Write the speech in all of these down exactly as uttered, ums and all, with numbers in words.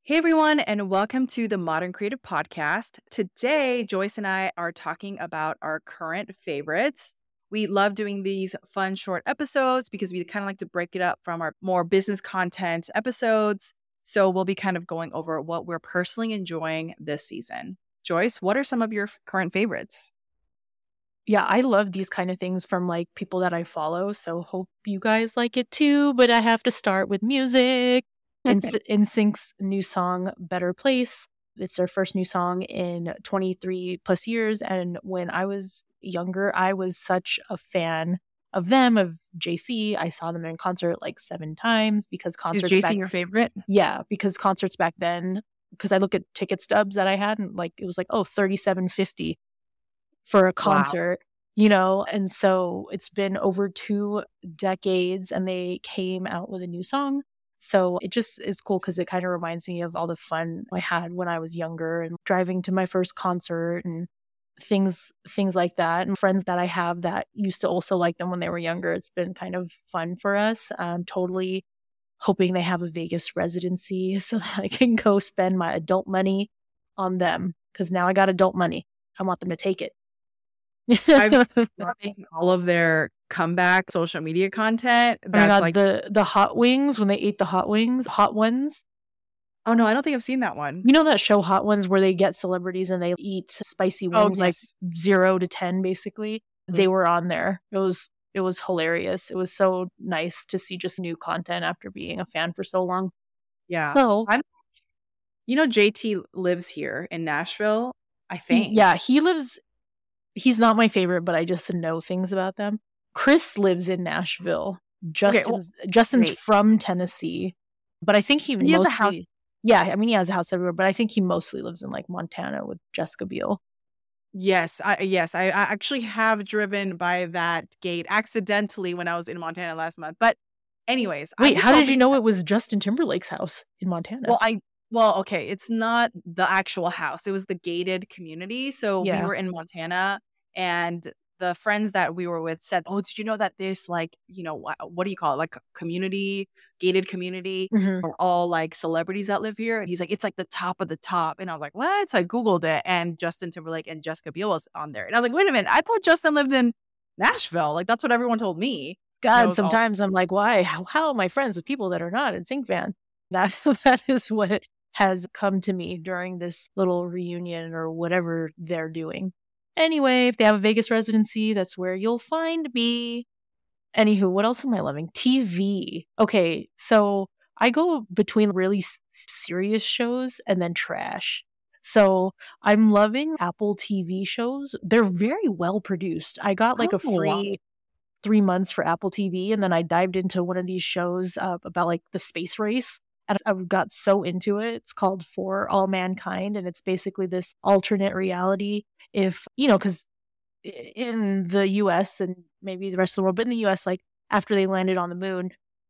Hey everyone, and welcome to the Modern Creative Podcast. Today, Joyce and I are talking about our current favorites. We love doing these fun short episodes because we kind of like to break it up from our more business content episodes. So we'll be kind of going over what we're personally enjoying this season. Joyce, what are some of your f- current favorites? Yeah, I love these kind of things from like people that I follow. So hope you guys like it too. But I have to start with music. In NSYNC's new song, Better Place. It's their first new song in twenty-three plus years. And when I was younger, I was such a fan of them, of J C. I saw them in concert like seven times because Is concerts J C back your favorite? yeah, because concerts back then, because I look at ticket stubs that I had and like it was like, oh, thirty-seven fifty for a Wow. concert, you know? And so it's been over two decades and they came out with a new song. So it just is cool because it kind of reminds me of all the fun I had when I was younger and driving to my first concert and things things like that. And friends that I have that used to also like them when they were younger. It's been kind of fun for us. I'm totally hoping they have a Vegas residency so that I can go spend my adult money on them because now I got adult money. I want them to take it. I've been loving all of their comeback social media content. Oh my That's god, like, the the hot wings when they ate the hot wings, hot ones. oh no, I don't think I've seen that one. You know that show Hot Ones where they get celebrities and they eat spicy Oh, wings like yes. zero to ten basically. Mhm. They were on there. It was it was hilarious. It was so nice to see just new content after being a fan for so long. Yeah. So I'm You know, J T lives here in Nashville, I he, think. yeah, he lives. He's not my favorite, but I just know things about them. Chris lives in Nashville. Okay, well, Justin's Justin's wait. from Tennessee, but I think he He has a house. mostly. Yeah, I mean he has a house everywhere, but I think he mostly lives in like Montana with Jessica Biel. Yes, I yes, I, I actually have driven by that gate accidentally when I was in Montana last month. But anyways, I'm Wait, just how did you hoping know that, it was Justin Timberlake's house in Montana? well, I well, okay, it's not the actual house. It was the gated community. So we Yeah. were in Montana, and the friends that we were with said, "Oh, did you know that this, like, you know, what, what do you call it? Like, community, gated community hmm are all like celebrities that live here?" And he's like, "It's like the top of the top." And I was like, "What?" So I Googled it, and Justin Timberlake and Jessica Biel was on there. And I was like, "Wait a minute, I thought Justin lived in Nashville. Like, that's what everyone told me." And it God, was all, sometimes I'm like, why? How, how am I friends with people that are not in Sync Fan? That's that is what has come to me during this little reunion or whatever they're doing. Anyway, if they have a Vegas residency, that's where you'll find me. Anywho, what else am I loving? T V. Okay, so I go between really s- serious shows and then trash. So I'm loving Apple T V shows. They're very well produced. I got like a oh, free three months for Apple T V, and then I dived into one of these shows uh, about like the space race. And I got so into it. It's called For All Mankind, and it's basically this alternate reality. If, you know, because in the U S and maybe the rest of the world, but in the U S, like after they landed on the moon,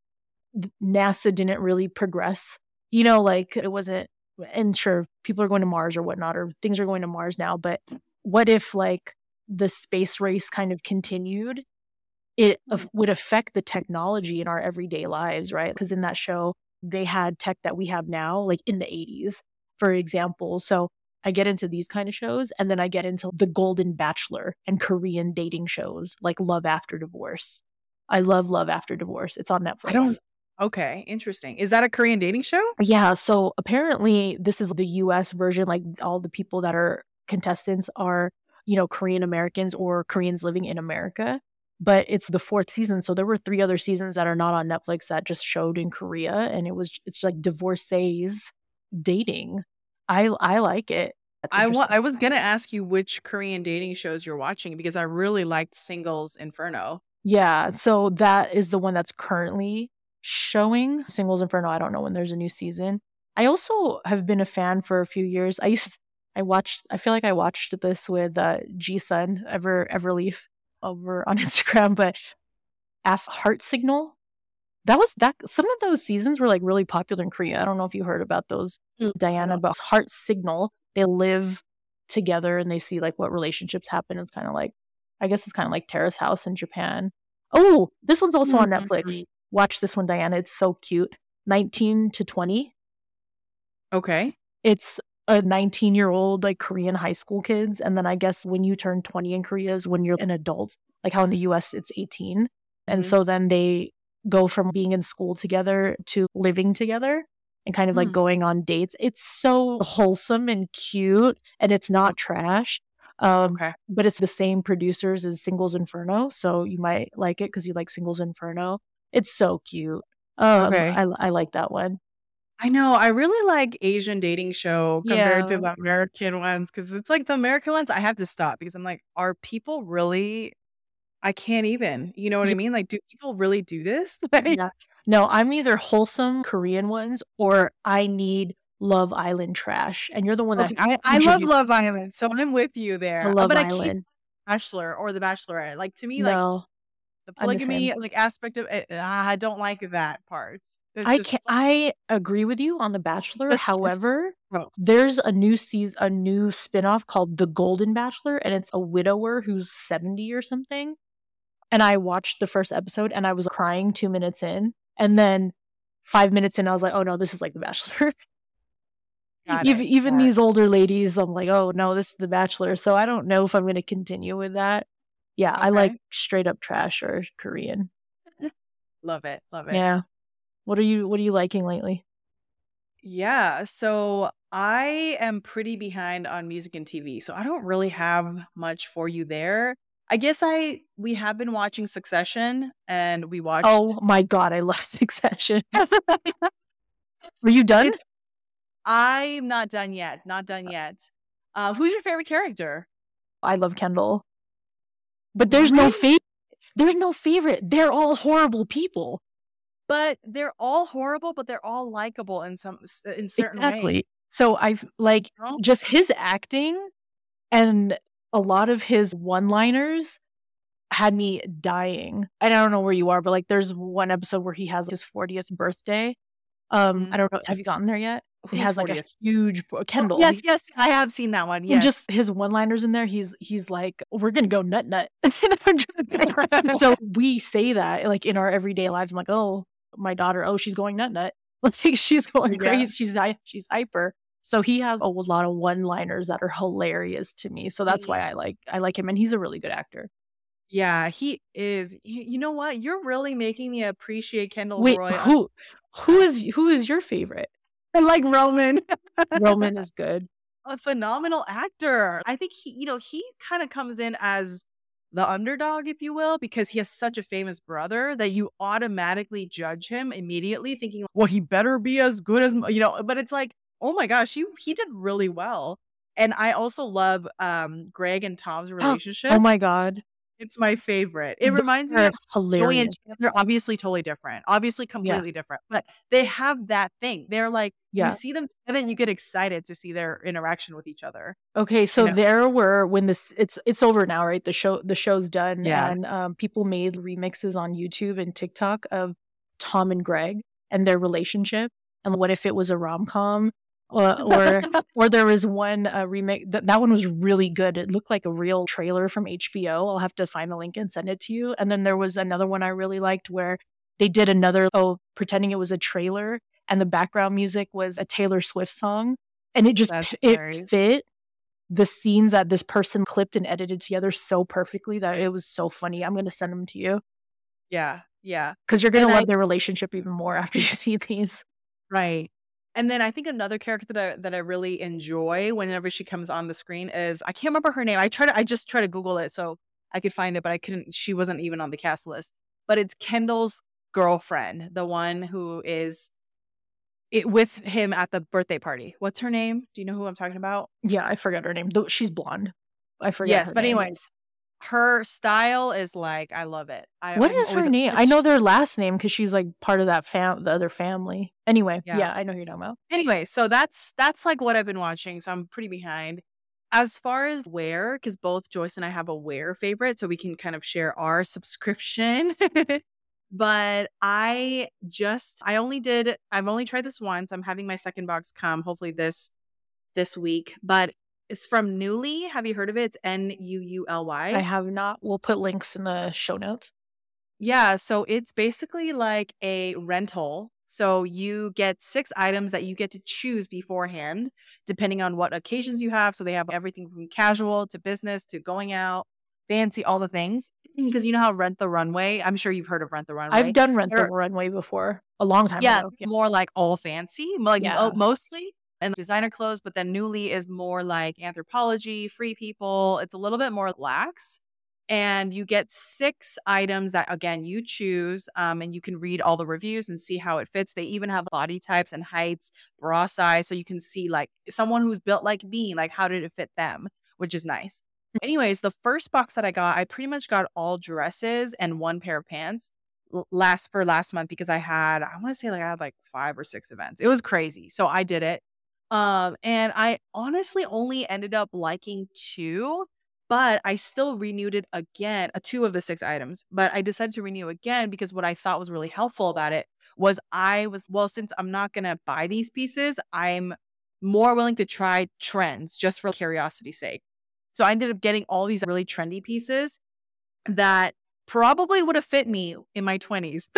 NASA didn't really progress. You know, like it wasn't, and sure, people are going to Mars or whatnot, or things are going to Mars now, but what if like the space race kind of continued? It af- would affect the technology in our everyday lives, right? Because in that show, they had tech that we have now, like in the eighties, for example. So I get into these kind of shows, and then I get into the Golden Bachelor and Korean dating shows like Love After Divorce. I love Love After Divorce. It's on I Netflix. don't. Okay, interesting. Is that a Korean dating show? Yeah, so apparently this is the U S version. Like all the people that are contestants are, you know, Korean Americans or Koreans living in America. But it's the fourth season, so there were three other seasons that are not on Netflix that just showed in Korea, and it was it's like divorcees dating. I I like it. That's I want. interesting. I was gonna ask you which Korean dating shows you're watching because I really liked Singles Inferno. Yeah, so that is the one that's currently showing. Singles Inferno. I don't know when there's a new season. I also have been a fan for a few years. I used I watched I feel like I watched this with uh G Sun, Ever Everleaf over on Instagram, but Ask Heart Signal. That was that some of those seasons were like really popular in Korea. I don't know if you heard about those, Mm, I Diana, don't. but Heart Signal, they live together and they see like what relationships happen. It's kind of like I guess it's kind of like Terrace House in Japan. Oh, this one's also on Netflix. Mhm. Watch this one, Diana. It's so cute. nineteen to twenty. Okay. It's a nineteen-year-old, like, Korean high school kids, and then I guess when you turn twenty in Korea is when you're an adult, like how in the U S it's eighteen. And Mhm. so then they go from being in school together to living together and kind of like Mm. going on dates. It's so wholesome and cute, and it's not trash. Um, Okay. but it's the same producers as Singles Inferno, so you might like it because you like Singles Inferno. It's so cute. Um, Okay. I I like that one. I know. I really like Asian dating show compared to Yeah. the American ones because it's like the American ones, I have to stop because I'm like, are people really I can't even. You know what I Yeah. mean? Like, do people really do this? Like Yeah. No, I'm either wholesome Korean ones or I need Love Island trash, and you're the one that Okay, I I love introduced Love Island, so I'm with you to there, uh, Love but I can't Island. Bachelor or The Bachelorette. Like, to me, like, No, the I'm the polygamy, same. like, aspect of it, ah, I don't like that part. It's I just can I agree with you on The Bachelor, just just however, gross. there's a new season, a new spinoff called The Golden Bachelor, and it's a widower who's seventy or something, and I watched the first episode, and I was crying two minutes in, and then five minutes in, I was like, "Oh, no, this is like The Bachelor." Got Even it, even got it. these older ladies, I'm like, "Oh, no, this is The Bachelor," so I don't know if I'm gonna continue with that. Yeah, I like Okay. straight up trash or Korean. Love it, love it. Yeah. What are you what are you liking lately? Yeah, so I am pretty behind on music and T V, so I don't really have much for you there. I guess I we have been watching Succession, and we watched Oh my god, I love Succession. Were you done? It's I'm not done yet, not done yet. Uh, who's your favorite character? I love Kendall. But there's no Really? fa there's no favorite. They're all horrible people. But they're all horrible, but they're all likable in some s in certain ways. Exactly. So I've like, No? just his acting and a lot of his one-liners had me dying. And I don't know where you are, but, like, there's one episode where he has his fortieth birthday. Um, I Mhm. don't know, have you gotten there yet? It Who's has, like, a fortieth? huge b Oh, Kendall. yes, He yes, I have seen that one, and yes. just his one-liners in there, he's he's like, "We're gonna go nut nut." And I'm just like so we say that, like, in our everyday lives. I'm like, "Oh, my daughter, oh, she's going nut nut." Like, she's going Yeah. crazy. She's hy she's hyper. So he has a lot of one-liners that are hilarious to me. So that's why Mhm. I like I like him, and he's a really good actor. Yeah, he is. You you know what? You're really making me appreciate Kendall Wait, Roy on who who now. is who is your favorite? I like Roman. Roman is good. A phenomenal actor. I think he you know, he kinda comes in as the underdog, if you will, because he has such a famous brother that you automatically judge him immediately thinking, "Well, he better be as good as m" you know, but it's like, "Oh my gosh, he he did really well." And I also love, um, Greg and Tom's Oh relationship. my god. It's my favorite. It reminds me They're of Joey and hilarious. Chandler, obviously totally different, obviously Yeah. completely different, but they have that thing. They're like, you Yeah. see them together and you get excited to see their interaction with each other, Okay, you so know? there were when this it's it's over now, right? The show the show's done, Yeah. and, um, people made remixes on YouTube and TikTok of Tom and Greg and their relationship, and what if it was a rom-com, or or or there was one, uh, remake that that one was really good. It looked like a real trailer from H B O. I'll have to find the link and send it to you. And then there was another one I really liked where they did another oh, pretending it was a trailer, and the background music was a Taylor Swift song, and it just That's p it hilarious. fit the scenes that this person clipped and edited together so perfectly that it was so funny. I'm gonna send them to you Yeah, yeah, because you 'cause you're and gonna I love their relationship even more after you see these. right, and then I think another character that I that I really enjoy whenever she comes on the screen is I can't remember her name. I try to I just try to Google it so I could find it, but I couldn't she wasn't even on the cast list. But it's Kendall's girlfriend, the one who is it with him at the birthday party. What's her name? Do you know who I'm talking about? Yeah, I forgot her name. Though she's blonde. I forget Yes, her but name. anyways, her style is like I love it. I What I'm is always her a name? but I sh know their last name because she's, like, part of that fam the other family. Anyway, yeah. yeah, I know who you're talking about. Anyway, so that's that's, like, what I've been watching, so I'm pretty behind. As far as Wear, because both Joyce and I have a Wear favorite, so we can kind of share our subscription. But I just I only did I've only tried this once. I'm having my second box come hopefully this this week, but it's from Nuuly. Have you heard of it? It's N U U L I Y. have not. We'll put links in the show notes. Yeah, so it's basically like a rental So you get six items that you get to choose beforehand, depending on what occasions you have. So they have everything from casual to business to going out, fancy, all the things. Because you know how Rent the Runway, I'm sure you've heard of Rent the I've Runway. done Rent the They're- Runway before, a long time yeah, ago. Yeah. more like all fancy, like Yeah. mo- mostly, and designer clothes. But then Nuuly is more like Anthropologie, Free People. It's a little bit more lax. And you get six items that, again, you choose, um, and you can read all the reviews and see how it fits. They even have body types and heights, bra size, so you can see like someone who's built like me, like how did it fit them, which is nice. Anyways, the first box that I got, I pretty much got all dresses and one pair of pants l- last for last month because I had, I want to say like I had like five or six events. It was crazy. So I did it. Um, and I honestly only ended up liking two, but I still renewed it again, uh, two of the six items. But I decided to renew again because what I thought was really helpful about it was I was, well, since I'm not going to buy these pieces, I'm more willing to try trends just for curiosity's sake. So I ended up getting all these really trendy pieces that probably would have fit me in my twenties.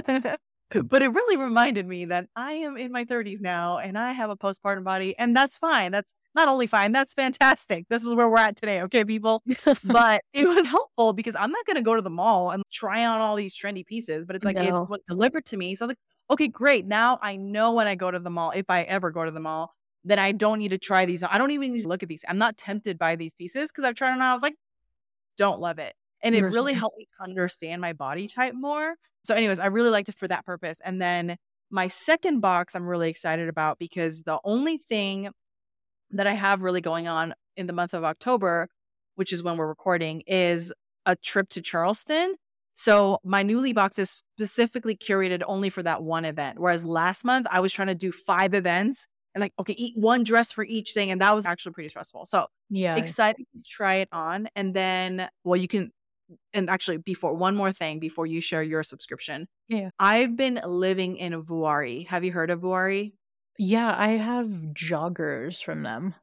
But it really reminded me that I am in my thirties now and I have a postpartum body, and that's fine. That's not only fine, that's fantastic. This is where we're at today, okay, people? But it was helpful because I'm not going to go to the mall and try on all these trendy pieces, but it's like No. it was delivered to me. So I was like, okay, great. Now I know when I go to the mall, if I ever go to the mall, then I don't need to try these. I don't even need to look at these. I'm not tempted by these pieces because I've tried them out. I was like, don't love it. And it really Mhm. helped me understand my body type more. So anyways, I really liked it for that purpose. And then my second box I'm really excited about because the only thing that I have really going on in the month of October, which is when we're recording, is a trip to Charleston. So my Nuuly box is specifically curated only for that one event. Whereas last month I was trying to do five events and like, okay, eat one dress for each thing. And that was actually pretty stressful. So Yeah. excited to try it on. And then, well, you can, and actually before, one more thing before you share your subscription. Yeah. I've been living in Vuori. Have you heard of Vuori? Yeah, I have joggers from them.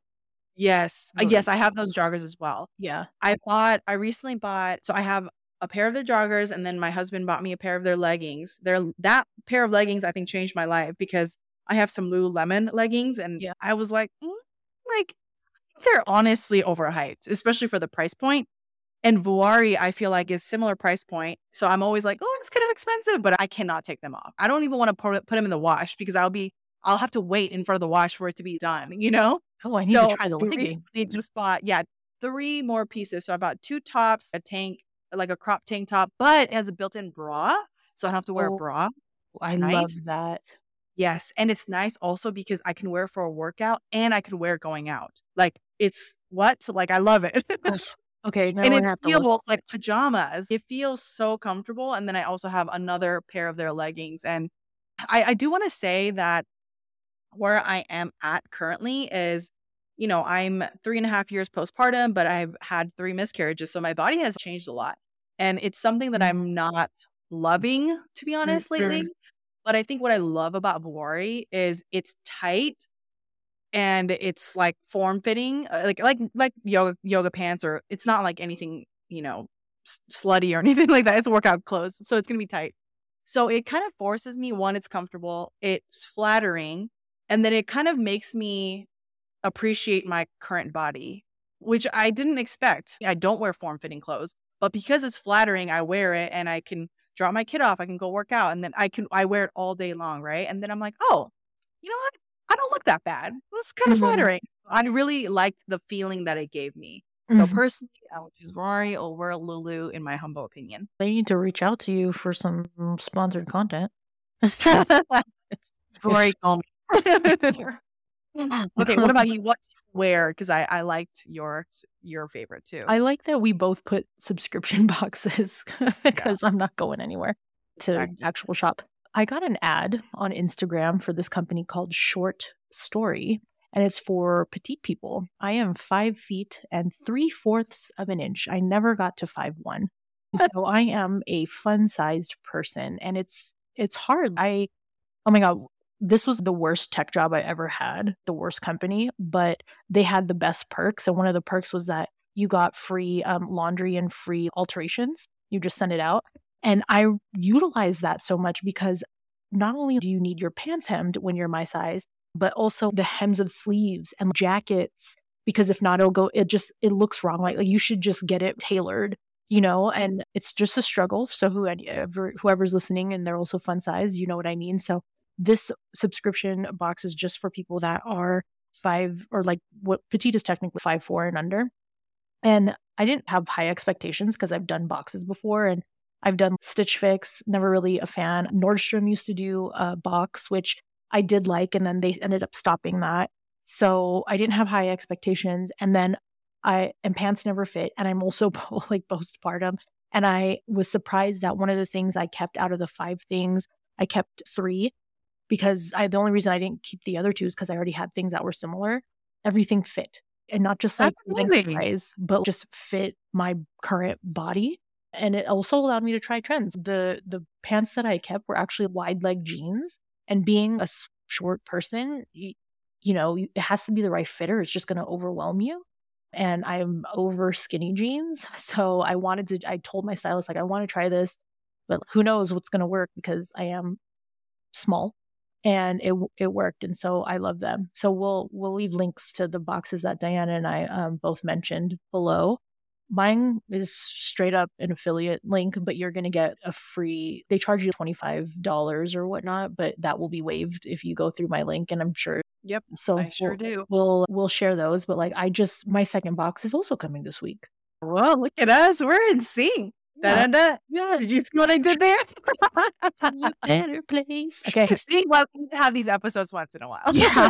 Yes. Uh, Really? Yes, I have those joggers as well. Yeah. I bought, I recently bought, so I have a pair of their joggers and then my husband bought me a pair of their leggings. Their, that pair of leggings, I think, changed my life because I have some Lululemon leggings and Yeah. I was like, mm, like, they're honestly overhyped, especially for the price point. And Vuori, I feel like, is similar price point. So I'm always like, oh, it's kind of expensive, but I cannot take them off. I don't even want to put, put them in the wash because I'll be, I'll have to wait in front of the wash for it to be done, you know? Oh, I need So to try the I legging. recently just bought, yeah, three more pieces. So I bought two tops, a tank, like a crop tank top, but it has a built-in bra. So I don't have to wear a Oh, bra. I Nice. love that. Yes. And it's nice also because I can wear it for a workout and I can wear it going out. Like it's what? Like I love it. Gosh. Okay, now And I it have to look. feels like pajamas. It feels so comfortable. And then I also have another pair of their leggings. And I, I do want to say that where I am at currently is, you know, I'm three and a half years postpartum, but I've had three miscarriages. So my body has changed a lot. And it's something that Mm. I'm not loving, to be honest, lately. But I think what I love about Vuori is it's tight and it's like form fitting, uh, like like like yoga yoga pants, or it's not like anything, you know, s- slutty or anything like that. It's workout clothes, so it's gonna be tight. So it kind of forces me. One, it's comfortable, it's flattering, and then it kind of makes me appreciate my current body, which I didn't expect. I don't wear form fitting clothes, but because it's flattering, I wear it and I can drop my kid off. I can go work out and then I can, I wear it all day long. Right. And then I'm like, oh, you know what? I don't look that bad. It's kind of Mhm. flattering. I really liked the feeling that it gave me. So Mhm. personally, I would choose Rory over Lulu in my humble opinion. They need to reach out to you for some sponsored content. Rory, call me. Okay, what about you? What do you wear? Because I, I liked your your favorite too. I like that we both put subscription boxes because I'm not going anywhere to Exactly. actual shop. I got an ad on Instagram for this company called Short Story, and it's for petite people. I am five feet and three fourths of an inch. I never got to five one, so I am a fun-sized person, and it's it's hard. I oh my god. This was the worst tech job I ever had, the worst company, but they had the best perks. And one of the perks was that you got free um, laundry and free alterations. You just send it out. And I utilized that so much because not only do you need your pants hemmed when you're my size, but also the hems of sleeves and jackets, because if not, it'll go, it just, it looks wrong. Like, like you should just get it tailored, you know, and it's just a struggle. So whoever, whoever's listening and they're also fun size, you know what I mean? So this subscription box is just for people that are five or like what petite is technically five, four and under. And I didn't have high expectations because I've done boxes before and I've done Stitch Fix, never really a fan. Nordstrom used to do a box, which I did like, and then they ended up stopping that. So I didn't have high expectations. And then I, and pants never fit. And I'm also like postpartum. And I was surprised that one of the things I kept out of the five things, I kept three because I, the only reason I didn't keep the other two is because I already had things that were similar. Everything fit. And not just like length size, but just fit my current body. And it also allowed me to try trends. The the pants that I kept were actually wide leg jeans. And being a short person, you, you know, it has to be the right fitter. It's just going to overwhelm you. And I'm over skinny jeans. So I wanted to, I told my stylist, like, I want to try this, but who knows what's going to work because I am small. And it it worked, and so I love them. So we'll we'll leave links to the boxes that Diana and I um, both mentioned below. Mine is straight up an affiliate link, but you're going to get a free. They charge you twenty-five dollars or whatnot, but that will be waived if you go through my link, and I'm sure. Yep. So I sure we'll, do. We'll we'll share those, but like I just my second box is also coming this week. Well, look at us. We're in sync. Yeah. Da-da-da. Yeah. Did you see what I did there? Better place. Okay. See, well, we have these episodes once in a while. Yeah.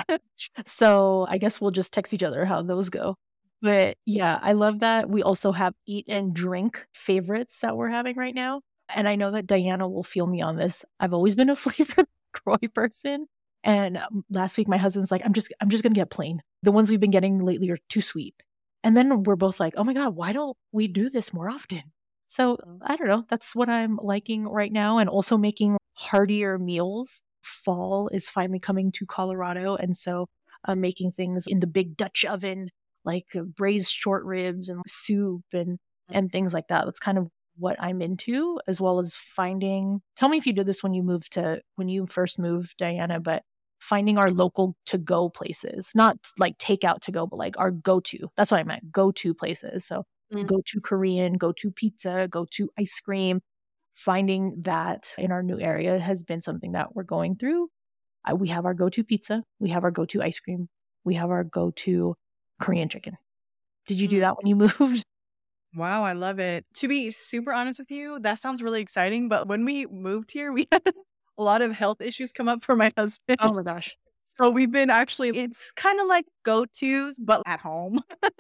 So I guess we'll just text each other how those go. But yeah, I love that. We also have eat and drink favorites that we're having right now. And I know that Diana will feel me on this. I've always been a flavored Croix person. And last week my husband's like, I'm just I'm just gonna get plain. The ones we've been getting lately are too sweet. And then we're both like, oh my God, why don't we do this more often? So I don't know. That's what I'm liking right now. And also making heartier meals. Fall is finally coming to Colorado. And so I'm making things in the big Dutch oven, like braised short ribs and soup and, and things like that. That's kind of what I'm into, as well as finding, tell me if you did this when you moved to, when you first moved, Diana, but finding our local to-go places, not like takeout to go, but like our go-to. That's what I meant, go-to places. So mm-hmm. go to Korean, go to pizza, go to ice cream. Finding that in our new area has been something that we're going through. Uh, we have our go-to pizza. We have our go-to ice cream. We have our go-to Korean chicken. Did you do that when you moved? Wow, I love it. To be super honest with you, that sounds really exciting. But when we moved here, we had a lot of health issues come up for my husband. Oh my gosh. So we've been actually, it's kind of like go-tos, but at home.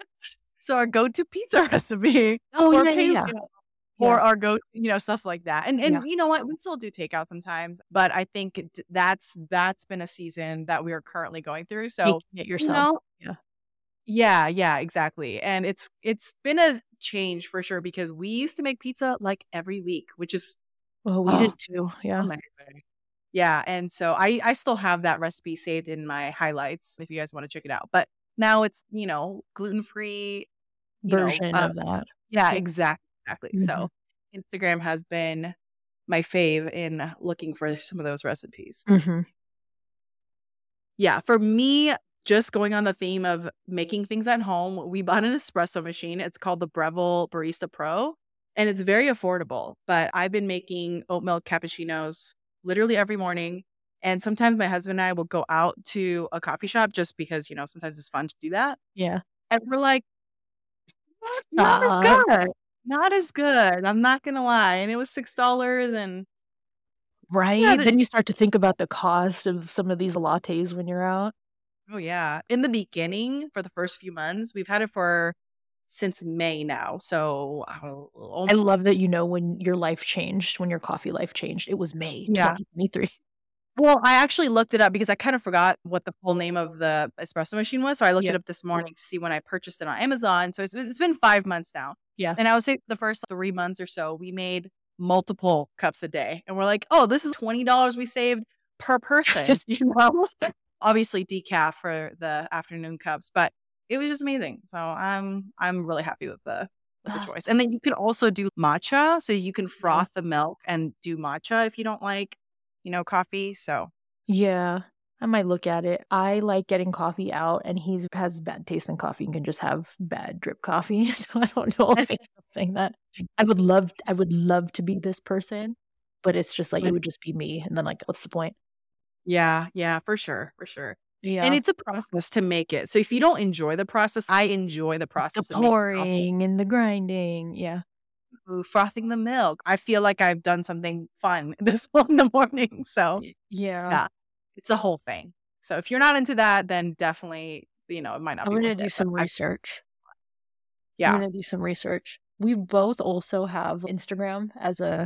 So our go-to pizza recipe. Oh, or yeah, yeah, yeah. Or yeah. our go, you know, stuff like that. And and yeah. you know what? We still do takeout sometimes, but I think it, that's that's been a season that we are currently going through. So making it yourself. You know, yeah, yeah, yeah, exactly. And it's it's been a change for sure because we used to make pizza like every week, which is oh, we oh, did too. Yeah. Amazing. Yeah, and so I I still have that recipe saved in my highlights if you guys want to check it out. But now it's, you know, gluten-free version know, uh, of that. Yeah, exactly. Exactly. Mm-hmm. So Instagram has been my fave in looking for some of those recipes. Mm-hmm. Yeah. For me, just going on the theme of making things at home, we bought an espresso machine. It's called the Breville Barista Pro, and it's very affordable. But I've been making oat milk cappuccinos literally every morning. And sometimes my husband and I will go out to a coffee shop just because, you know, sometimes it's fun to do that. Yeah. And we're like, not as good. Not as good. I'm not going to lie. And it was six dollars and. Right. Yeah, then you start to think about the cost of some of these lattes when you're out. Oh, yeah. In the beginning, for the first few months, we've had it for since May now. So I'll, I love that you know when your life changed, when your coffee life changed. It was May yeah. twenty twenty-three. Well, I actually looked it up because I kind of forgot what the full name of the espresso machine was. So I looked yep. it up this morning to see when I purchased it on Amazon. So it's, it's been five months now. Yeah. And I would say the first three months or so, we made multiple cups a day. And we're like, oh, this is twenty dollars we saved per person. Just, you know, obviously decaf for the afternoon cups, but it was just amazing. So I'm I'm really happy with the, with the choice. And then you can also do matcha. So you can froth the milk and do matcha if you don't like you know, coffee. So Yeah, I might look at it. I like getting coffee out, and he's has bad taste in coffee and can just have bad drip coffee. So I don't know if it's something that I would love. I would love to be this person, but it's just like it would just be me, and then like, what's the point? yeah, yeah, for sure, for sure. And Yeah, it's a process to make it. So if you don't enjoy the process, I enjoy the the process of making coffee. pouring and the grinding. Yeah. Ooh, frothing the milk. I feel like I've done something fun this one in the morning. So Y- Yeah. yeah, it's a whole thing. So if you're not into that, then definitely, you know, it might not I'm be gonna worth do it. But some I, research. I'm yeah. gonna do some research. We both also have Instagram as a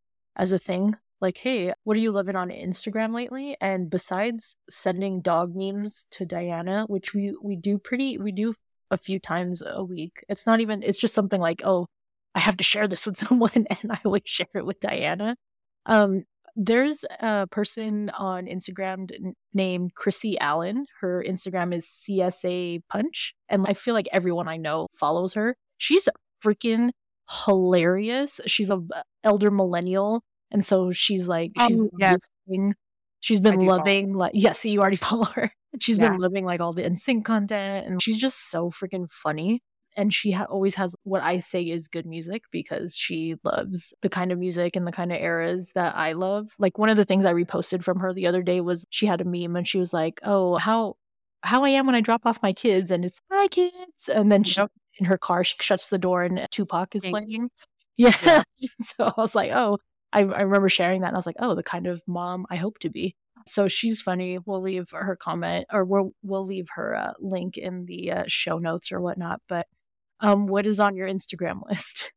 as a thing. Like, hey, what are you living on Instagram lately? And besides sending dog memes to Diana, which we we do pretty we do a few times a week. It's not even it's just something like, oh, I have to share this with someone, and I always share it with Diana. Um there's a person on Instagram n- named Chrissy Allen. Her Instagram is C S A Punch, and I feel like everyone I know follows her. She's freaking hilarious. She's a elder millennial, and so she's like she's Um, been yes, loving she's I been do follow. loving like yes, you already follow her. She's been Yeah. loving like all the N sync content, and she's just so freaking funny. And she ha- always has what I say is good music because she loves the kind of music and the kind of eras that I love. Like one of the things I reposted from her the other day was she had a meme and she was like, "Oh, how how I am when I drop off my kids," and it's "Hi kids," and then she Yep. in her car she shuts the door and Tupac is Thank- playing. Yeah, Yeah. so I was like, "Oh," I I remember sharing that and I was like, "Oh, the kind of mom I hope to be." So she's funny. We'll leave her comment or we'll we'll leave her uh, link in the uh, show notes or whatnot. But um, what is on your Instagram list?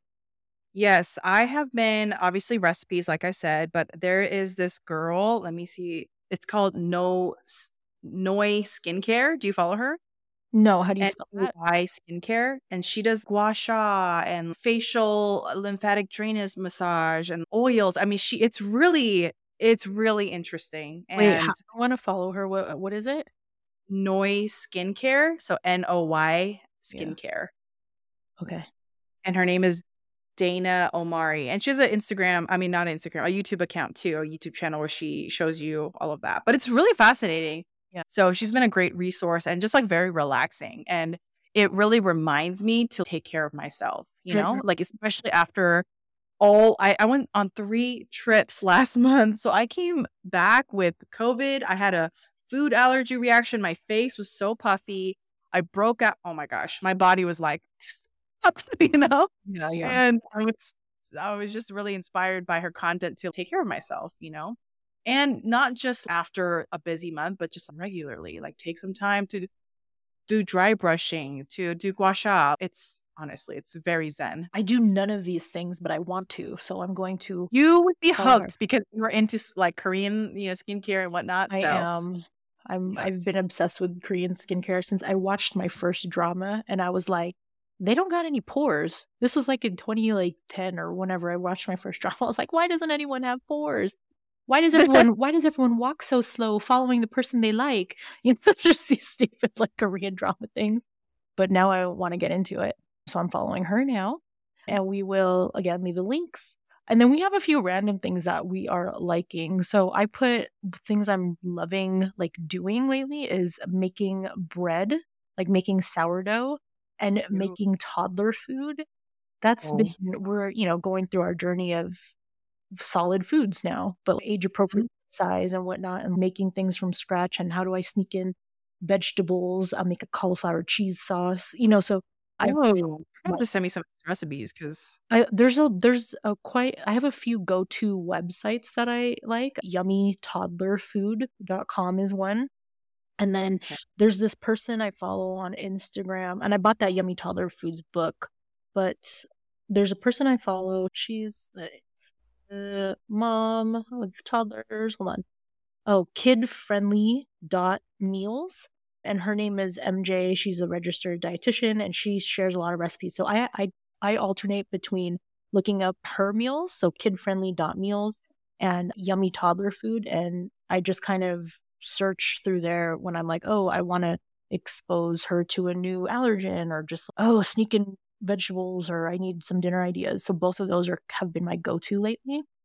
Yes, I have been obviously recipes, like I said, but there is this girl. Let me see. It's called No S- Noi Skincare. Do you follow her? No, how do you N spell O that? I Skincare, and she does gua sha and facial lymphatic drainage massage and oils. I mean, she it's really it's really interesting. Wait, how, And I want to follow her. What what is it? Noi Skincare, so N O Y Yeah. Skincare, Okay. and her name is Dana Omari, and she has an Instagram. I mean, not an Instagram, a YouTube account too, a YouTube channel where she shows you all of that. But it's really fascinating. Yeah. So she's been a great resource and just like very relaxing. And it really reminds me to take care of myself, you Mhm. know, like especially after all, I, I went on three trips last month. So I came back with COVID. I had a food allergy reaction. My face was so puffy. I broke out. Oh my gosh. My body was like, stop, you know? Yeah, yeah. And I was I was just really inspired by her content to take care of myself, you know? And not just after a busy month, but just regularly. Like take some time to do dry brushing, to do gua sha. It's honestly, it's very zen. I do none of these things, but I want to, so I'm going to You would be follow her. hooked because you were into s- like Korean, you know, skincare and whatnot. I So am. I'm. be I've hooked. been obsessed with Korean skincare since I watched my first drama, and I was like, they don't got any pores. This was like in twenty like ten or whenever I watched my first drama. I was like, why doesn't anyone have pores? Why does everyone? Why does everyone walk so slow, following the person they like? You know, just these stupid like Korean drama things. But now I want to get into it, so I'm following her now, and we will again leave the links. And then we have a few random things that we are liking. So I put things I'm loving, like doing lately is making bread, like making sourdough and Ooh. making toddler food. That's been, Oh. we're, you know, going through our journey of solid foods now, but age appropriate size and whatnot, and making things from scratch. And how do I sneak in vegetables? I'll make a cauliflower cheese sauce, you know, so I have Oh, you have my to send me some of these recipes because I there's a there's a quite I have a few go-to websites that I like. yummy toddler food dot com is one. And then there's this person I follow on Instagram, and I bought that Yummy Toddler Foods book, but there's a person I follow. She's the uh, mom with toddlers. Hold on. Oh, kid friendly dot meals. And her name is M J. She's a registered dietitian and she shares a lot of recipes. So I I, I alternate between looking up her meals, so kid friendly dot meals and yummy toddler food. And I just kind of search through there when I'm like, oh, I want to expose her to a new allergen or just, oh, sneak in vegetables or I need some dinner ideas. So both of those are have been my go to lately.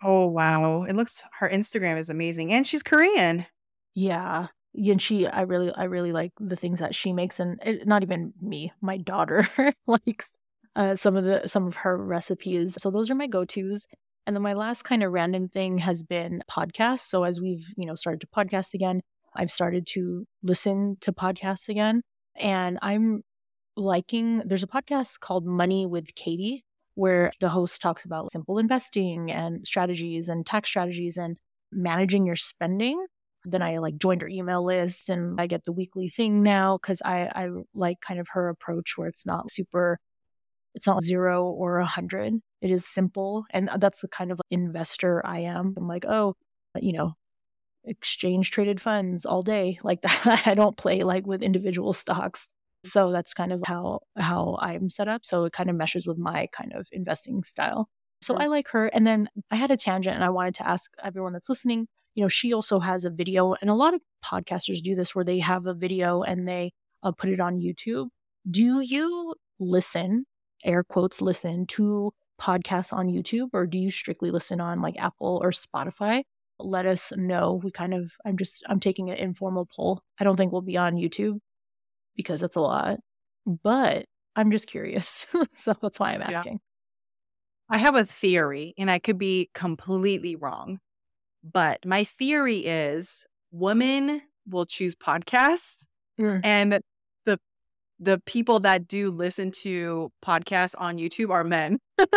Oh, wow. It looks, her Instagram is amazing. And she's Korean. Yeah. Yeah, and she, I really, I really like the things that she makes, and it, not even me, my daughter likes uh, some of the some of her recipes. So those are my go-tos. And then my last kind of random thing has been podcasts. So as we've, you know, started to podcast again, I've started to listen to podcasts again, and I'm liking. There's a podcast called Money with Katie, where the host talks about simple investing and strategies and tax strategies and managing your spending. Then I like joined her email list, and I get the weekly thing now because I, I like kind of her approach where it's not super, it's not zero or a hundred. It is simple. And that's the kind of investor I am. I'm like, oh, you know, exchange traded funds all day like that. I don't play like with individual stocks. So that's kind of how, how I'm set up. So it kind of meshes with my kind of investing style. So I like her. And then I had a tangent and I wanted to ask everyone that's listening, you know, she also has a video, and a lot of podcasters do this where they have a video and they uh, put it on YouTube. Do you listen, air quotes, listen to podcasts on YouTube, or do you strictly listen on like Apple or Spotify? Let us know. We kind of, I'm just, I'm taking an informal poll. I don't think we'll be on YouTube because that's a lot, but I'm just curious. So that's why I'm asking. Yeah. I have a theory, and I could be completely wrong. But my theory is women will choose podcasts, mm. and the the people that do listen to podcasts on YouTube are men.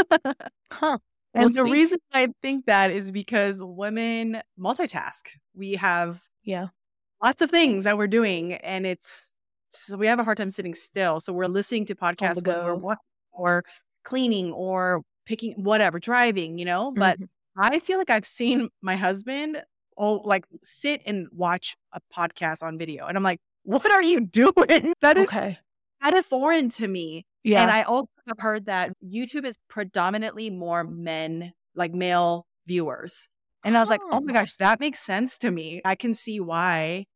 Huh. And the see. reason I think that is because women multitask. We have yeah lots of things that we're doing, and it's so we have a hard time sitting still. So we're listening to podcasts when we're walking or cleaning or picking whatever, driving, you know, but mm-hmm. I feel like I've seen my husband oh like sit and watch a podcast on video, and I'm like, what are you doing? That is okay. that is foreign to me. Yeah. And I also have heard that YouTube is predominantly more men, like male viewers. And I was like, oh my gosh, that makes sense to me. I can see why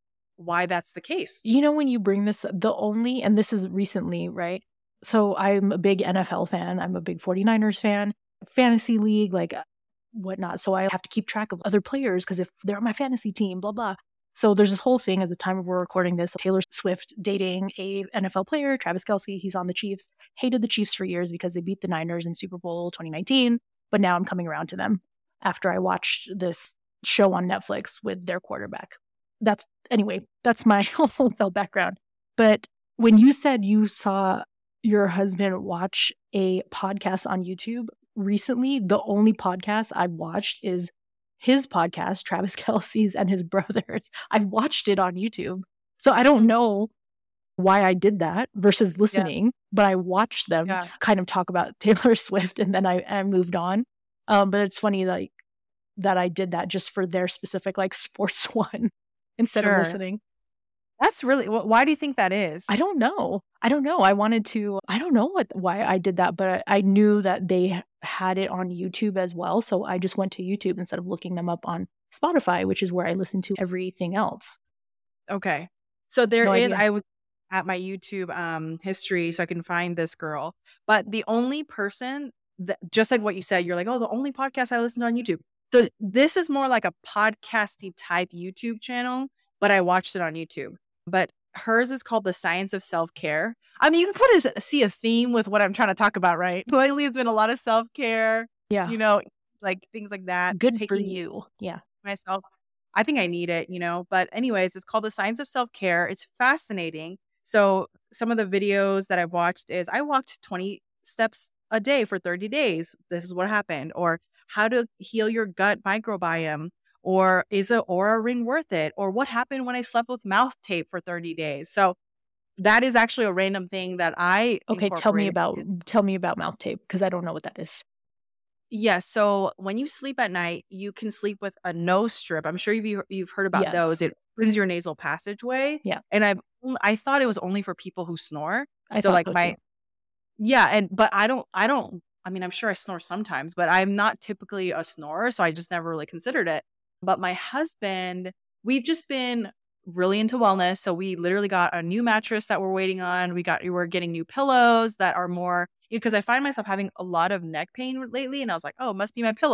why that's the case. You know, when you bring this, the only, and this is recently, right? So I'm a big N F L fan. I'm a big forty-niners fan, fantasy league, like whatnot. So I have to keep track of other players because if they're on my fantasy team, blah, blah. So there's this whole thing at the time of we're recording this, Taylor Swift dating a N F L player, Travis Kelce. He's on the Chiefs. Hated the Chiefs for years because they beat the Niners in Super Bowl twenty nineteen. But now I'm coming around to them after I watched this show on Netflix with their quarterback. That's, anyway, that's my whole background. But when you said you saw your husband watch a podcast on YouTube, recently, the only podcast I've watched is his podcast, Travis Kelce's and his brothers. I've watched it on YouTube. So I don't know why I did that versus listening, yeah. but I watched them yeah. kind of talk about Taylor Swift, and then I, I moved on. Um, but it's funny like that I did that just for their specific like sports one instead sure. of listening. That's really, why do you think that is? I don't know. I don't know. I wanted to, I don't know what why I did that, but I, I knew that they had it on YouTube as well. So I just went to YouTube instead of looking them up on Spotify, which is where I listen to everything else. Okay. So there No is, idea. I was at my YouTube um, history so I can find this girl. But the only person, that, just like what you said, you're like, oh, the only podcast I listen to on YouTube. So this is more like a podcasty type YouTube channel, but I watched it on YouTube. But hers is called The Science of Self-Care. I mean, you can put a, see a theme with what I'm trying to talk about, right? Lately, it's been a lot of self-care. Yeah. You know, like things like that. Good for you. Yeah. Myself. I think I need it, you know. But anyways, it's called The Science of Self-Care. It's fascinating. So some of the videos that I've watched is I walked twenty steps a day for thirty days. This is what happened. Or how to heal your gut microbiome. Or is an Oura ring worth it? Or what happened when I slept with mouth tape for thirty days? So that is actually a random thing that I Okay, tell me about tell me about mouth tape because I don't know what that is. Yes. Yeah, so when you sleep at night, you can sleep with a nose strip. I'm sure you've you've heard about yes. those. It opens your nasal passageway. Yeah. And I I thought it was only for people who snore. I so like so my too. Yeah, and but I don't I don't I mean I'm sure I snore sometimes, but I'm not typically a snorer, so I just never really considered it. But my husband, we've just been really into wellness. So we literally got a new mattress that we're waiting on. We got, we're getting new pillows that are more, because I find myself having a lot of neck pain lately. And I was like, oh, it must be my pillow.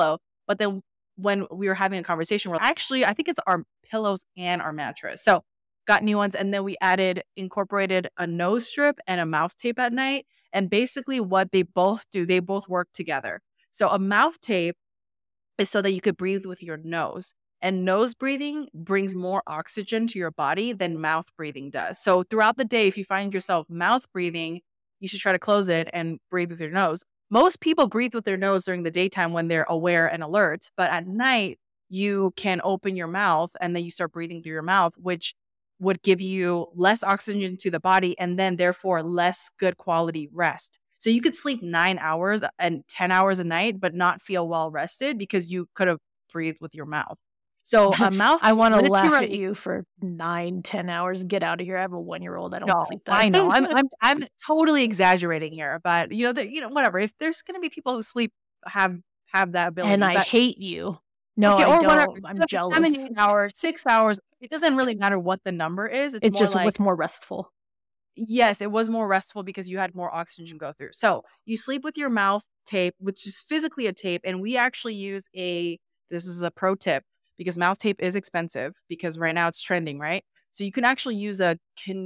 But then when we were having a conversation, we're like, actually, I think it's our pillows and our mattress. So got new ones. And then we added, incorporated a nose strip and a mouth tape at night. And basically what they both do, they both work together. So a mouth tape is so that you could breathe with your nose. And nose breathing brings more oxygen to your body than mouth breathing does. So throughout the day, if you find yourself mouth breathing, you should try to close it and breathe with your nose. Most people breathe with their nose during the daytime when they're aware and alert. But at night, you can open your mouth and then you start breathing through your mouth, which would give you less oxygen to the body and then therefore less good quality rest. So you could sleep nine hours and ten hours a night, but not feel well rested because you could have breathed with your mouth. So a mouth. I want to when it's laugh your- at you for nine, ten hours. Get out of here. I have a one-year-old. I don't No, sleep that. I know. I'm, I'm I'm totally exaggerating here, but you know, the, you know, whatever. If there's going to be people who sleep have have that ability, and I but, hate you. No, okay, I or don't. whatever. I'm Seven, jealous. eight hours, six hours. It doesn't really matter what the number is. It's, It's more just like with more restful. yes, it was more restful because you had more oxygen go through. So you sleep with your mouth tape, which is physically a tape, and we actually use a. This is a pro tip. Because mouth tape is expensive because right now it's trending, right? So you can actually use a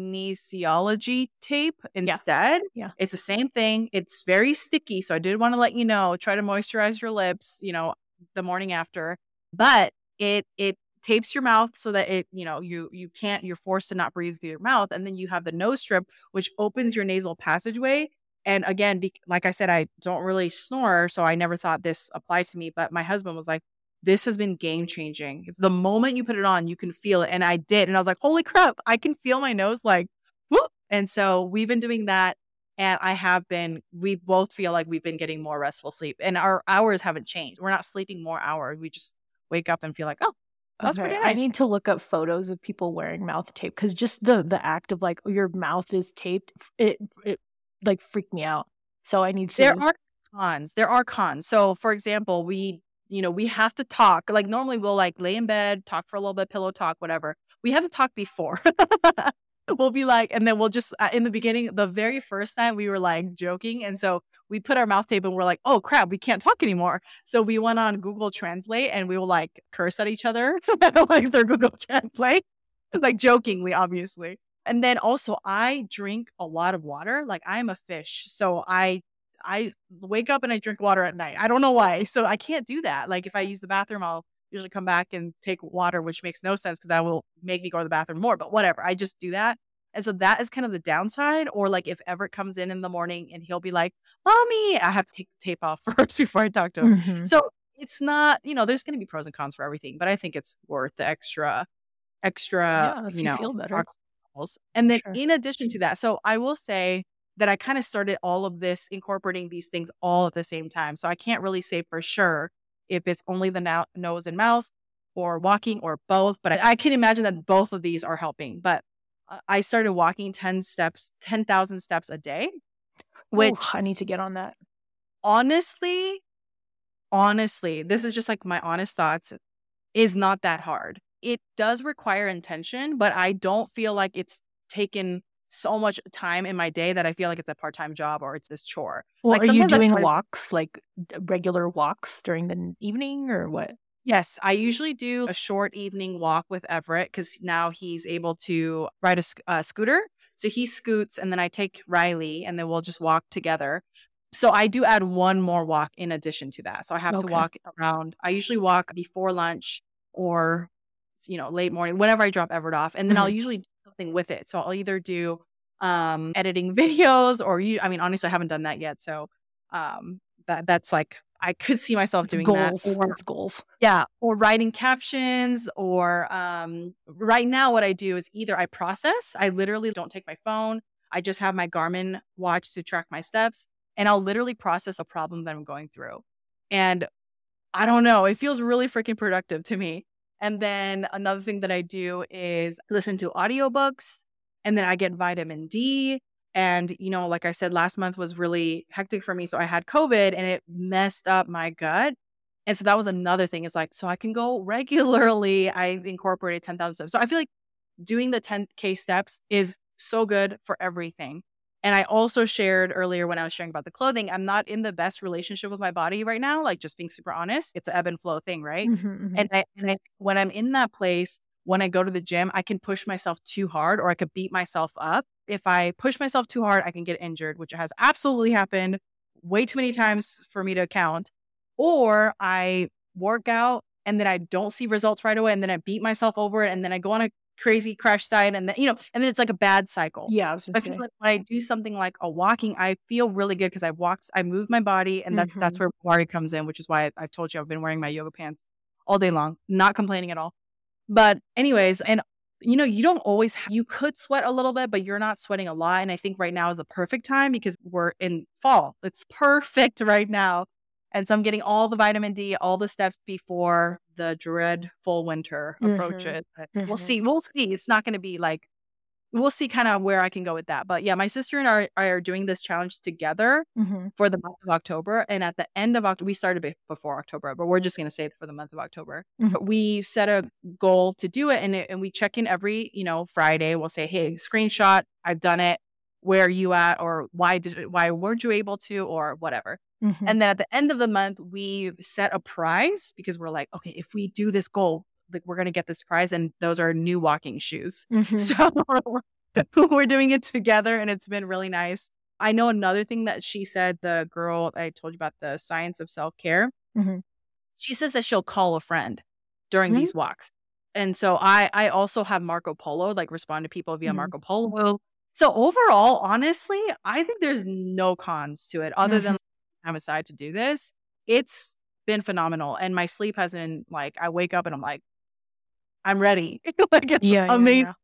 kinesiology tape instead. Yeah. Yeah. It's the same thing. It's very sticky. So I did want to let you know, try to moisturize your lips, you know, the morning after. But it it tapes your mouth so that it, you know, you you can't, you're forced to not breathe through your mouth. And then you have the nose strip, which opens your nasal passageway. And again, be, like I said, I don't really snore. So I never thought this applied to me. But my husband was like, this has been game changing. The moment you put it on, you can feel it. And I did. And I was like, holy crap, I can feel my nose like, whoop. And so we've been doing that. And I have been, we both feel like we've been getting more restful sleep. And our hours haven't changed. We're not sleeping more hours. We just wake up and feel like, oh, that's Okay, pretty I nice. need to look up photos of people wearing mouth tape because just the the act of like your mouth is taped, it it like freaked me out. So I need to. There are cons. There are cons. So for example, we, you know, we have to talk. Like normally we'll like lay in bed, talk for a little bit, pillow talk, whatever. We have to talk before. We'll be like, and then we'll just, uh, in the beginning, the very first time we were like joking. And so we put our mouth tape and we're like, oh crap, we can't talk anymore. So we went on Google Translate and we will like curse at each other like their Google Translate, like jokingly, obviously. And then also I drink a lot of water. Like I'm a fish. So I, I wake up and I drink water at night. I don't know why. So I can't do that. Like if I use the bathroom, I'll usually come back and take water, which makes no sense because that will make me go to the bathroom more, but whatever. I just do that. And so that is kind of the downside. Or like if Everett comes in in the morning and he'll be like, mommy, I have to take the tape off first before I talk to him. Mhm. So it's not, you know, there's going to be pros and cons for everything, but I think it's worth the extra, extra, Yeah, if you you know, feel better. oxygen levels. And then Sure. in addition to that, so I will say that I kind of started all of this, incorporating these things all at the same time. So I can't really say for sure if it's only the no- nose and mouth or walking or both, but I, I can imagine that both of these are helping. But uh, I started walking ten steps, ten thousand steps a day, which Ooh, I need to get on that. honestly, honestly, this is just like my honest thoughts, is not that hard. It does require intention, but I don't feel like it's taken so much time in my day that I feel like it's a part-time job or it's this chore. Well, Like are you sometimes I doing try to- walks, like d- regular walks during the n- evening or what? Yes, I usually do a short evening walk with Everett because now he's able to ride a sc- uh, scooter. So he scoots and then I take Riley and then we'll just walk together. So I do add one more walk in addition to that. So I have to Okay. walk around. I usually walk before lunch or, you know, late morning, whenever I drop Everett off. And then I'll Mhm. usually do something with it. So I'll either do um, editing videos or you, I mean, honestly, I haven't done that yet. So um, that that's like, I could see myself It's doing goals. that. Or It's goals. yeah, or writing captions or um right now what I do is either I process, I literally don't take my phone. I just have my Garmin watch to track my steps and I'll literally process a problem that I'm going through. And I don't know, it feels really freaking productive to me. And then another thing that I do is listen to audiobooks and then I get vitamin D. And, you know, like I said, last month was really hectic for me. So I had COVID and it messed up my gut. And so that was another thing. It's like, so I can go regularly. I incorporated ten thousand steps. So I feel like doing the ten K steps is so good for everything. And I also shared earlier when I was sharing about the clothing, I'm not in the best relationship with my body right now, like just being super honest. It's an ebb and flow thing, right? Mm-hmm, mm-hmm. And I, and I, when I'm in that place, when I go to the gym, I can push myself too hard or I could beat myself up. If I push myself too hard, I can get injured, which has absolutely happened way too many times for me to count. Or I work out and then I don't see results right away and then I beat myself over it and then I go on a crazy crash diet and then, you know, and then it's like a bad cycle. Yeah, I was So gonna I feel say. like when I do something like a walking, I feel really good because I walked, I move my body and that, Mm-hmm. that's where Wari comes in, which is why I, I've told you I've been wearing my yoga pants all day long, not complaining at all. But anyways, and you know, you don't always, ha- you could sweat a little bit, but you're not sweating a lot. And I think right now is the perfect time because we're in fall. It's perfect right now. And so I'm getting all the vitamin D, all the steps before the dreadful winter Mm-hmm. approaches. But We'll Mm-hmm. see. We'll see. It's not going to be like, we'll see kind of where I can go with that. But yeah, my sister and I are, are doing this challenge together Mm-hmm. for the month of October. And at the end of October, we started be- before October, but we're just going to say it for the month of October. Mhm. But we set a goal to do it and, it. and we check in every, you know, Friday. We'll say, hey, screenshot, I've done it. Where are you at? Or why did it, why weren't you able to? Or whatever. Mm-hmm. And then at the end of the month, we set a prize because we're like, okay, if we do this goal, like we're going to get this prize. And those are new walking shoes. Mm-hmm. So we're, we're doing it together and it's been really nice. I know another thing that she said, the girl I told you about, the science of self-care, Mm-hmm. she says that she'll call a friend during Mhm. these walks. And so I I also have Marco Polo, like respond to people via Mhm. Marco Polo. So overall, honestly, I think there's no cons to it other than time aside to do this. It's been phenomenal. And my sleep has been like, I wake up and I'm like, I'm ready. Like it's Yeah, yeah, amazing. yeah.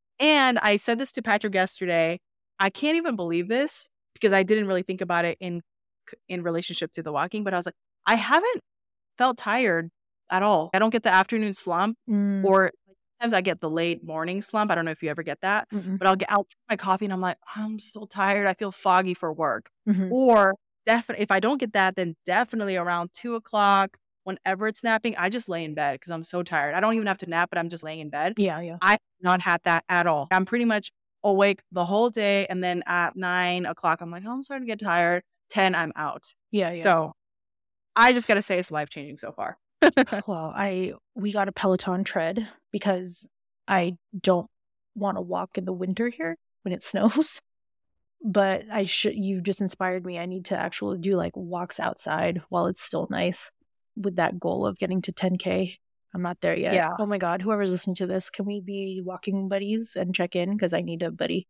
And I said this to Patrick yesterday. I can't even believe this because I didn't really think about it in in relationship to the walking, but I was like, I haven't felt tired at all. I don't get the afternoon slump Mm, or sometimes I get the late morning slump. I don't know if you ever get that, mm-mm. but I'll get out my coffee and I'm like, I'm still tired. I feel foggy for work. Mhm. Or definitely, if I don't get that, then definitely around two o'clock, whenever it's napping, I just lay in bed because I'm so tired. I don't even have to nap, but I'm just laying in bed. Yeah, yeah. I have not had that at all. I'm pretty much awake the whole day. And then at nine o'clock, I'm like, oh, I'm starting to get tired. ten, I'm out. Yeah, yeah. So I just got to say it's life changing so far. Well, I we got a Peloton tread because I don't want to walk in the winter here when it snows. But I should you've just inspired me. I need to actually do like walks outside while it's still nice with that goal of getting to ten K. I'm not there yet. Yeah. Oh my God, whoever's listening to this, can we be walking buddies and check in? Because I need a buddy.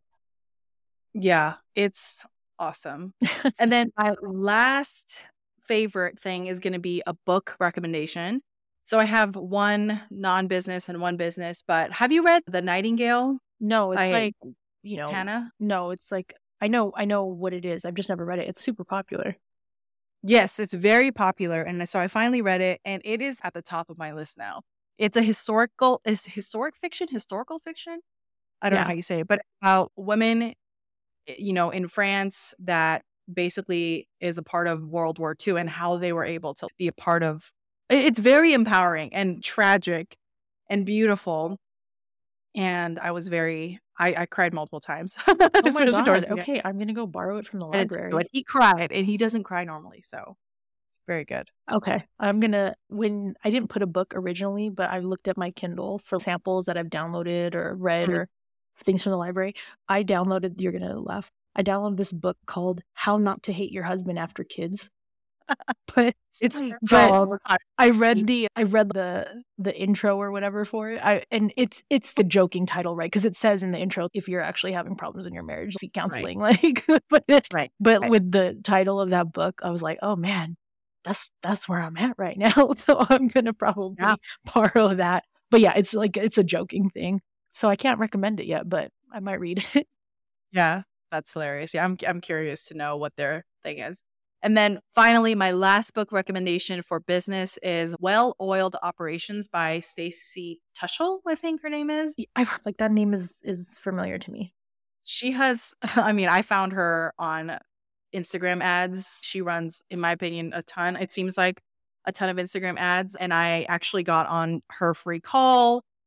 Yeah, it's awesome. And then my last favorite thing is going to be a book recommendation. So I have one non-business and one business, but have you read The Nightingale? No, it's I- like, you know, Hannah? no, it's like, I know, I know what it is. I've just never read it. It's super popular. Yes, it's very popular. And so I finally read it and it is at the top of my list now. It's a historical, is historic fiction, historical fiction? I don't Yeah. know how you say it, but about women, you know, in France that basically is a part of World War Two and how they were able to be a part of. It's very empowering and tragic and beautiful. And I was very, I, I cried multiple times. Oh my especially God. towards the end. Okay, I'm going to go borrow it from the And it's library. good. He cried and he doesn't cry normally. So it's very good. Okay. I'm going to, when I didn't put a book originally, but I looked at my Kindle for samples that I've downloaded or read Mhm. or things from the library. I downloaded, you're going to laugh. I downloaded this book called How Not to Hate Your Husband After Kids. But It's but all the time. I read the I read the the intro or whatever for it. I and it's it's the joking title, right? Because it says in the intro, if you're actually having problems in your marriage, seek counseling. Like, but Right. but Right. with the title of that book, I was like, oh man, that's that's where I'm at right now. So I'm gonna probably Yeah. borrow that. But yeah, it's like it's a joking thing. So I can't recommend it yet, but I might read it. Yeah, that's hilarious. Yeah, I'm I'm curious to know what their thing is. And then finally, my last book recommendation for business is Well-Oiled Operations by Stacy Tuschl, I think her name is. I've heard, like that name is is familiar to me. She has, I mean, I found her on Instagram ads. She runs, in my opinion, a ton. It seems like a ton of Instagram ads. And I actually got on her free call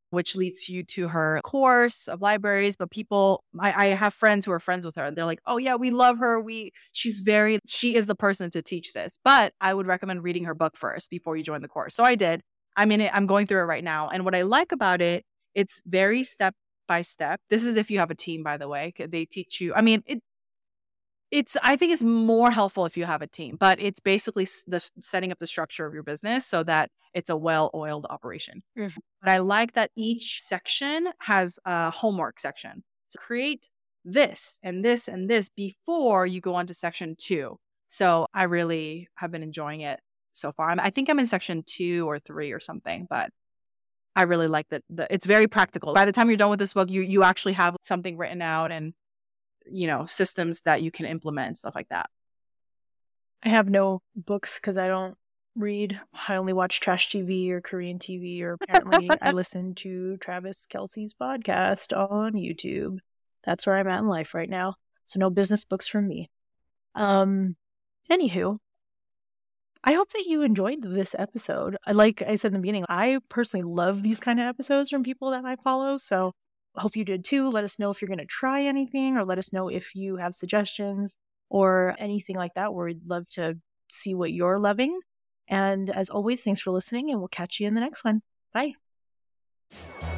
which leads you to her course of libraries. But people, I, I have friends who are friends with her, and they're like, oh yeah, we love her. We, she's very, she is the person to teach this. But I would recommend reading her book first before you join the course. So I did. I'm in it. I'm going through it right now. And what I like about it, it's very step by step. This is if you have a team, by the way. They teach you. I mean, it. It's, I think it's more helpful if you have a team, but it's basically the setting up the structure of your business so that it's a well-oiled operation. Mm-hmm. But I like that each section has a homework section. So create this and this and this before you go on to section two. So I really have been enjoying it so far. I'm, I think I'm in section two or three or something, but I really like that. The, it's very practical. By the time you're done with this book, you you actually have something written out and, you know, systems that you can implement and stuff like that. I have no books because I don't read. I only watch trash T V or Korean T V, or apparently I listen to Travis Kelce's podcast on YouTube. That's where I'm at in life right now. So no business books from me. Um, anywho, I hope that you enjoyed this episode. Like I said in the beginning, I personally love these kind of episodes from people that I follow. So I hope you did too. Let us know if you're going to try anything, or let us know if you have suggestions or anything like that. We'd love to see what you're loving. And as always, thanks for listening, and we'll catch you in the next one. Bye.